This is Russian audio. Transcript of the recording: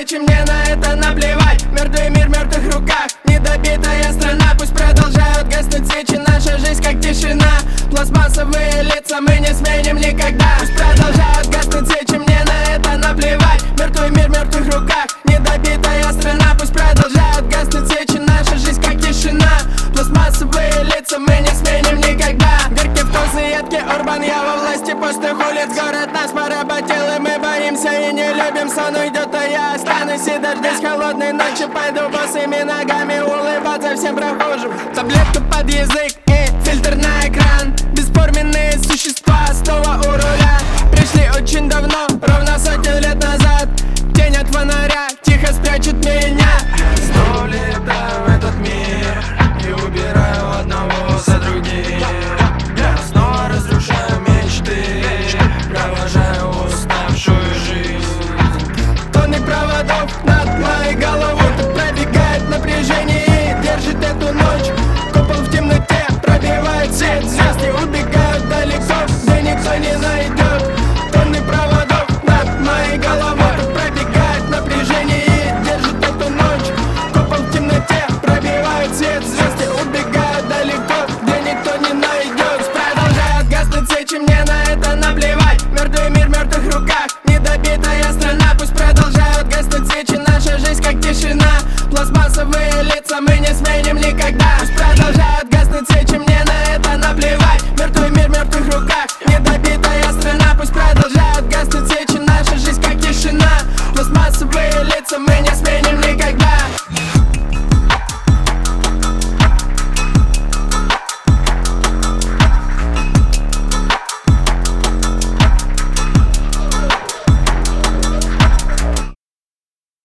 свечи, мне на это наплевать. Мертвый мир в мертвых руках, недобитая страна. Пусть продолжают гаснуть свечи, наша жизнь как тишина. Пластмассовые лица мы не сменим никогда. Пусть продолжают гаснуть свечи, мне на это наплевать. Мертвый мир в мертвых руках, недобитая страна. Пусть продолжают гаснуть свечи, наша жизнь как тишина. Пластмассовые лица мы не сменим никогда. Горький вкус и едкий урбан, я во власти пустых улиц. Город нас поработил, и мы боимся и не любим. Сон уйдет, а я останусь и дождусь холодной ночи. Пойду босыми ногами улыбаться всем прохожим. Таблетку под язык и фильтр на экран. Бесформенные существа снова у руля. Пришли очень давно, ровно сотню лет назад. Тень от фонаря тихо спрячет меня. Снова летаю в этот мир и убираю одного за другим. Я снова разрушаю мечты, провожаю уставшую жизнь. Тонны проводов над моей головой. Тут пробегает напряжение и держит эту ночь. Купол в темноте пробивает свет. Звезды убегают далеко, где никто не найдет. Тонны проводов над моей головой. Тут пробегает напряжение и держит эту ночь. Купол в темноте пробивает свет. Звезды убегают далеко, где никто не найдет. Продолжают гаснуть свечи, мне на это наплевать. Мертвый мир в мертвых руках, недобитая страна. Пусть продолжают гаснуть свечи, наша жизнь как тишина. Пластмассовые лица мы не сменим никогда. Пусть продолжают гаснуть свечи, мне на это наплевать. Мертвый мир в мертвых руках, недобитая страна. Пусть продолжают гаснуть свечи, наша жизнь как тишина. Пластмассовые лица мы не сменим никогда.